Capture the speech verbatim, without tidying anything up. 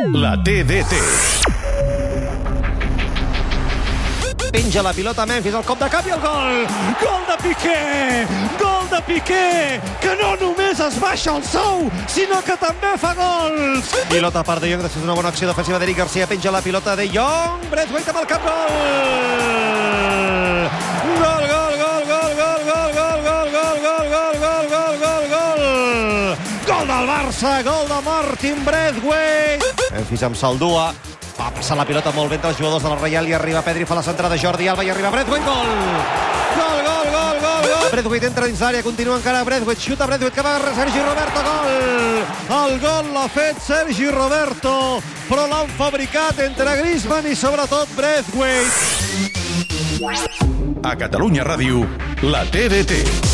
La T D T. Penja la pilota Memphis, el cop de cap i el gol! Gol de Piqué! Gol de Piqué! Que no només es baixa el sou, sinó que també fa gols! Pilota per De Jong, després d'una bona acció defensiva d'Eric Garcia, penja la pilota De Jong, Braithwaite amb el cap, gol! Gol, gol, gol, gol, gol, gol, gol, gol, gol, gol, gol, gol, gol, gol, gol! Gol del Barça, gol de Martin Braithwaite! Memphis amb Saldua, va passar la pilota molt bé entre els jugadors de la Reial i arriba Pedri, fa la centrada Jordi Alba i arriba Braithwaite, gol! Gol, gol, gol, gol, gol! Braithwaite entra dins l'àrea, continua encara Braithwaite, xuta Braithwaite, que va Sergi Roberto, gol! El gol l'ha fet Sergi Roberto, però l'han fabricat entre Griezmann i sobretot Braithwaite. A Catalunya Ràdio, la T D T.